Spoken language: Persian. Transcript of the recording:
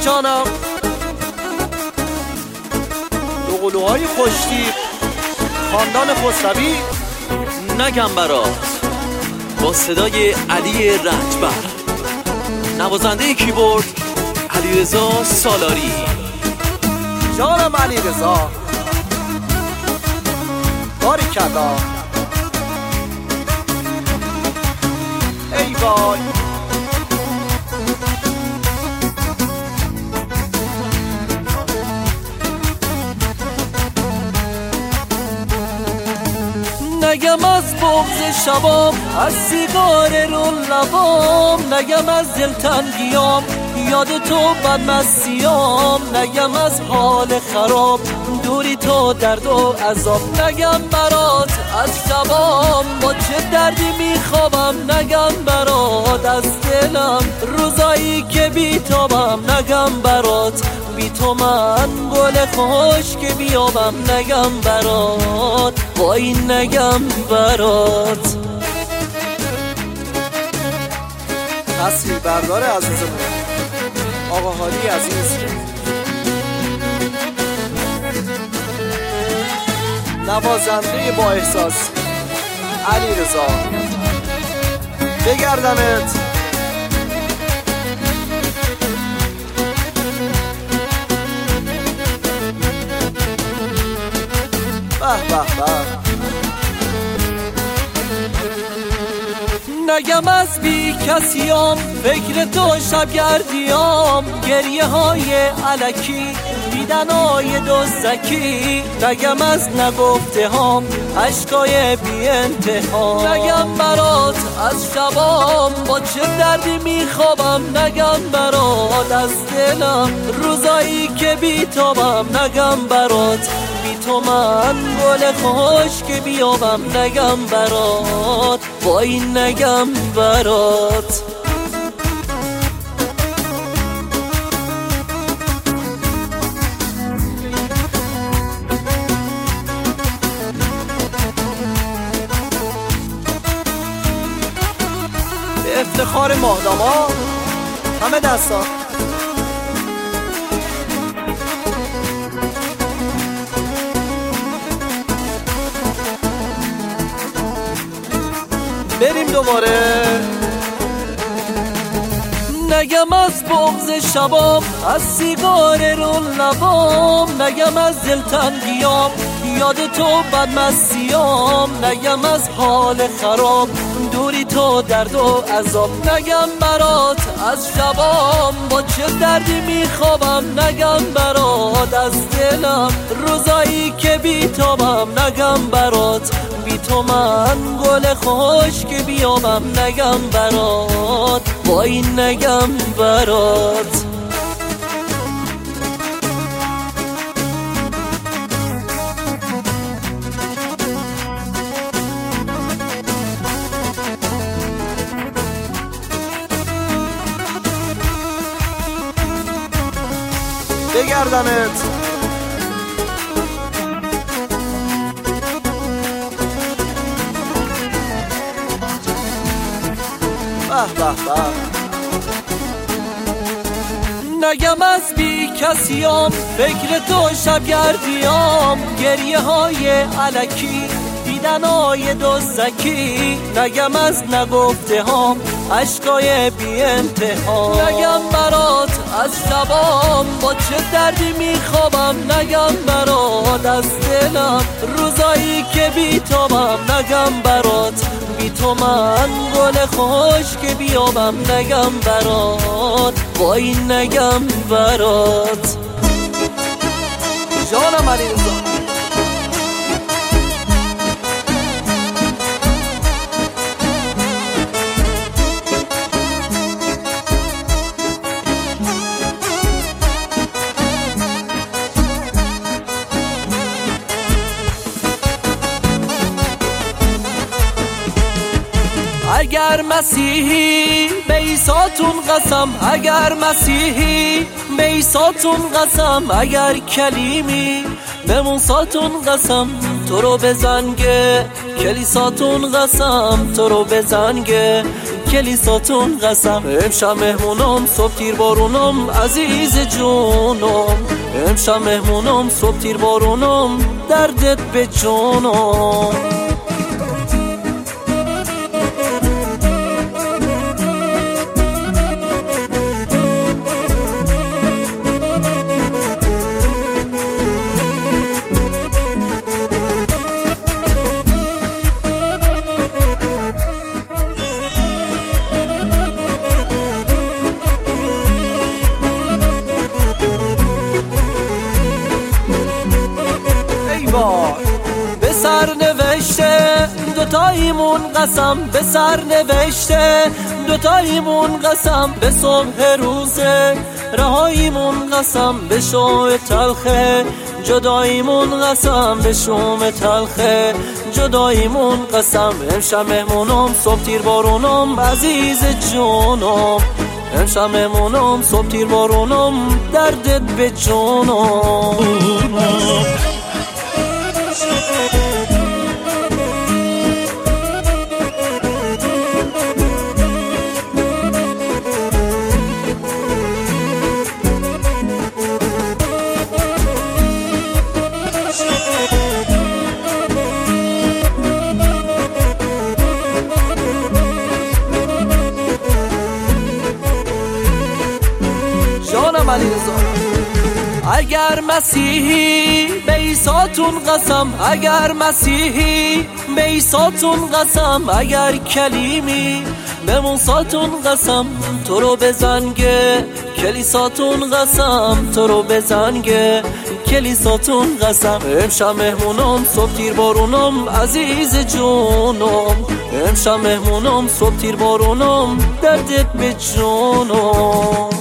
جانم دوقلوهای خوشتیب خاندان خسروی نگم برات با صدای علی رنجبر، نوازنده کیبورد علیرضا سالاری. جانم علیرضا باریکلا. ای وای نگم از بغض شبام، از سیگار رو لبام، نگم از دلتنگیام، یاد تو بدمستیام، نگم از حال خراب، دوری تو درد و عذاب، نگم برات از شبام با چه دردی میخوابم، نگم برات از دلم روزایی که بیتابم، نگم برات بی تو من گل خوش که بیابم، نگم برات وای نگم برات. تصویر بردار عزیزمون آقا حالی عزیز، نوازنده با احساس علیرضا. بگردمت به به به. نگم از بی کسیام، فکر تو شبگردیام، گریه های علکی، دیدنای دزدکی، نگم از نگفته هام، عشقای بی انتها، نگم برات از شبام با چه دردی میخوابم، نگم برات از دلم روزایی که بیتابم، نگم برات بی تو من گل خوش که بیابم، نگم برات وای نگم برات. به افتخار ماهداما همه دستا. بریم دوباره. نگم از بغض شبام، از سیگار رو لبام، نگم از دلتنگیام، یاد تو بدمستیام، نگم از حال خراب، دوری تو درد و عذاب، نگم برات از شبام با چه دردی میخوابم، نگم برات از دلم روزایی که بیتابم، نگم برات بی تو من گل خوش که بیابم، نگم برات وای نگم برات. بگردمت به به به. نگم از بی کسیام، فکر تو شبگردیام، گریه های علکی، دیدنای دزدکی، نگم از نگفته هام، عشقای بی انتها، نگم برات از شبام با چه دردی میخوابم، نگم برات از دلم روزایی که بیتابم، نگم برات بی تو من گل خوش که بیابم، نگم برات وای نگم برات. جانم علیرضا. اگر مسیحی به عیساتون قسم، اگر مسیحی به عیساتون قسم، اگر کلیمی به موساتون قسم، تو رو بزنگه کلیساتون قسم، تو رو بزنگه کلیساتون قسم. امشب مهمونم صبح تیر بارونم عزیز جونم، امشب مهمونم صبح تیر بارونم دردت به جونم. به سر نوشته دوتاییمون قسم، به سر نوشته دوتاییمون قسم، به صبح روزه رهاییمون قسم، به شوم تلخه جداییمون قسم، به شوم تلخه جداییمون قسم. امشب مهمونم صبح تیر بارونم عزیز جونم، امشب مهمونم صبح تیر بارونم دردت به جونم. جانم علیرضا اگر مسیحی به عیساتون قسم، اگر مسیحی به عیساتون قسم، اگر کلیمی به موساتون قسم، تو رو بزنگه کلیساتون قسم، تو رو بزنگه کلیساتون قسم. امشب مهمونم صبح تیر بارونم عزیز جونم، امشب مهمونم صبح تیر بارونم دردت به جونم.